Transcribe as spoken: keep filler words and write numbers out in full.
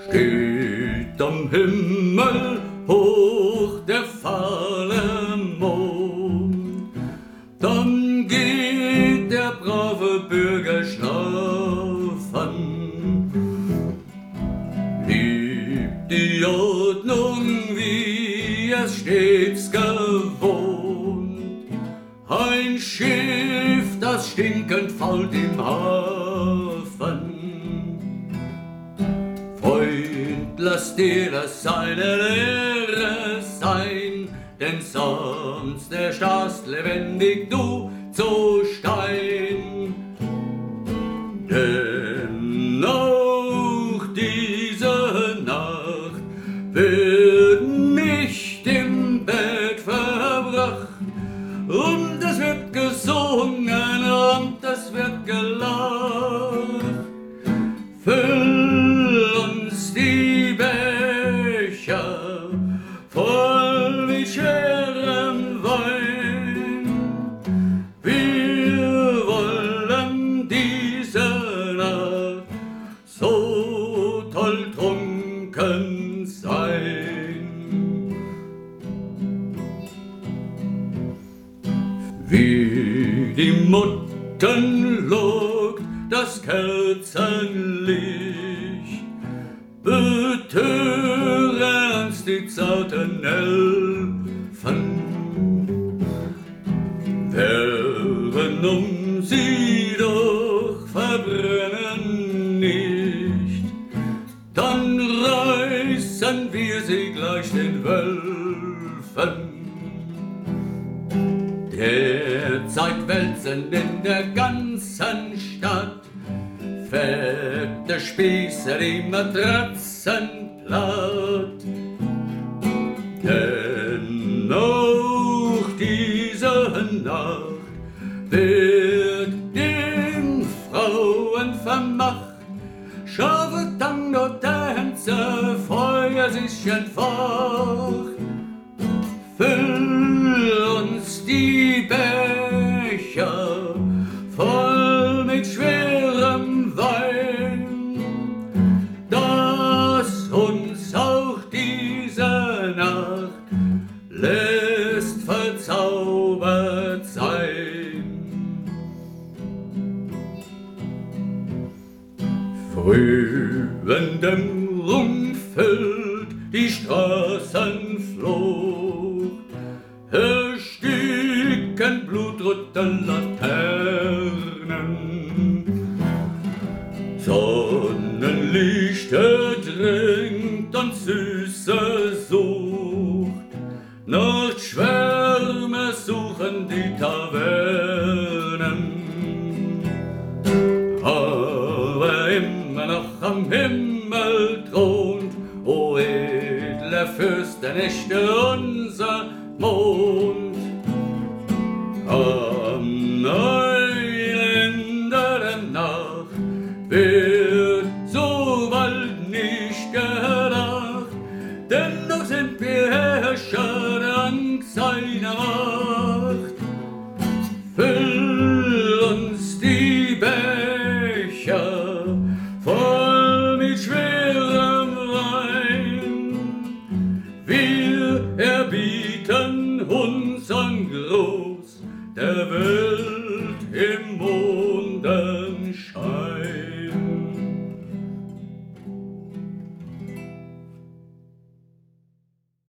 Steht am Himmel hoch der fahle Mond, dann geht der brave Bürger schlafen. Liebt die Ordnung, wie es stets gewohnt, ein Schiff, das stinkend fault im Hafen. Freund, lass dir das seine Lehre sein, denn sonst erstarrst lebendig du zu Stein. Denn auch diese Nacht wird nicht im Bett verbracht, und es wird gesungen und es wird gelacht. Füll uns die Becher voll mit schwerem Wein. Wir wollen diese Nacht so toll trunken sein. Wie die Mutten lockt das Kerzenlicht, betören uns die zarten Elfen, werden um sie doch verbrennen nicht, dann reißen wir sie gleich den Wölfen. Derzeit wälzen in der ganzen Stadt fette Spieße die Matratzen platt. Denn auch diese Nacht wird den Frauen vermacht. Schaffe Tango, Tänze, Feuer sich entfacht. Füll uns die Becher voll mit schwerem Wein, dass uns auch diese Nacht lässt verzaubert sein. Früh, wenn Dämmerung füllt die Straßenflucht, ersticken blutrote Laternen. Sonnenlicht erdrängt und süße Sucht, Nachtschwärme suchen die Tavernen. Aber immer noch am Himmel thront, o edler Fürst, der Nächte unser Mond. Am Ende der Nacht wird so bald nicht gedacht, dennoch sind wir Herrscher dank seiner Macht. Füll uns die Becher voll mit schwerem Wein, wir erbieten unsern Gruß der Welt im Mondenschein.